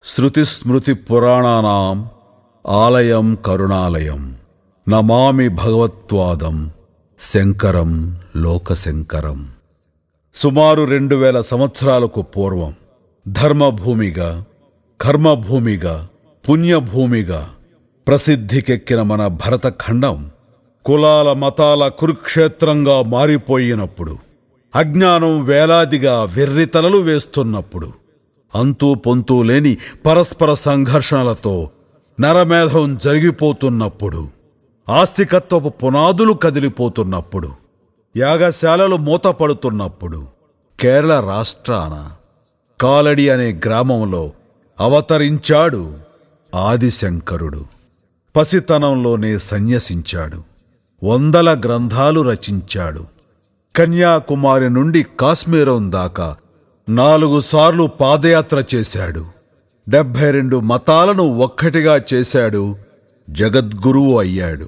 శృతిస్మృతి పురాణానాం ఆలయం కరుణాలయం నమామి భగవత్పాదం శంకరం లోకశంకరం. సుమారు 2000 సంవత్సరాలకు పూర్వం ధర్మభూమిగా, కర్మభూమిగా, పుణ్యభూమిగా ప్రసిద్ధికెక్కిన మన భరతఖండం కులాల మతాల కురుక్షేత్రంగా మారిపోయినప్పుడు, అజ్ఞానం వేలాదిగా వెర్రితలలు వేస్తున్నప్పుడు, అంతూ పొంతూ లేని పరస్పర సంఘర్షణలతో నరమేధం జరిగిపోతున్నప్పుడు, ఆస్తికత్వపు పునాదులు కదిలిపోతున్నప్పుడు, యాగశాలలు మూతపడుతున్నప్పుడు, కేరళ రాష్ట్రాన కాలడి అనే గ్రామంలో అవతరించాడు ఆదిశంకరుడు. పసితనంలోనే సన్యసించాడు. 100 గ్రంథాలు రచించాడు. కన్యాకుమారి నుండి కాశ్మీరం దాకా 4 సార్లు పాదయాత్ర చేశాడు. 72 మతాలను ఒక్కటిగా చేశాడు. జగద్గురువు అయ్యాడు.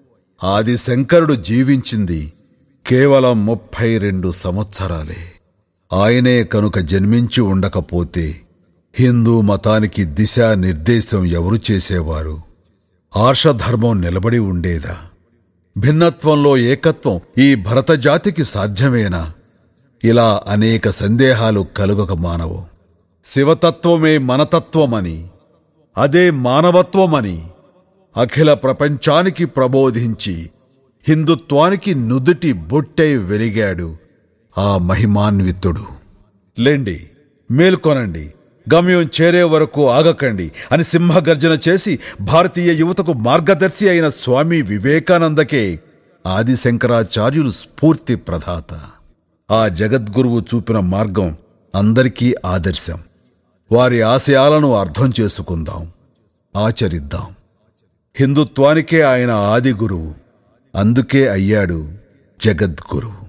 ఆదిశంకరుడు జీవించింది కేవలం 32 సంవత్సరాలే. ఆయనే కనుక జన్మించి ఉండకపోతే హిందూ మతానికి దిశానిర్దేశం ఎవరు చేసేవారు? ఆర్షధర్మం నిలబడి ఉండేదా? భిన్నత్వంలో ఏకత్వం ఈ భరతజాతికి సాధ్యమేనా? ఇలా అనేక సందేహాలు కలుగక మానవు. శివతత్వమే మనతత్వమని, అదే మానవత్వమని అఖిల ప్రపంచానికి ప్రబోధించి హిందుత్వానికి నుదుటి బొట్టై వెలిగాడు ఆ మహిమాన్వితుడు. లెండి, మేల్కొనండి, గమ్యం చేరే వరకు ఆగకండి అని సింహగర్జన చేసి భారతీయ యువతకు మార్గదర్శి అయిన స్వామి వివేకానందకే ఆదిశంకరాచార్యులు స్ఫూర్తి ప్రదాత. ఆ జగద్గురువు చూపిన మార్గం అందరికీ ఆదర్శం. వారి ఆశయాలను అర్థం చేసుకుందాం, ఆచరిద్దాం. హిందుత్వానికే ఆయన ఆది గురువు, అందుకే అయ్యాడు జగద్గురువు.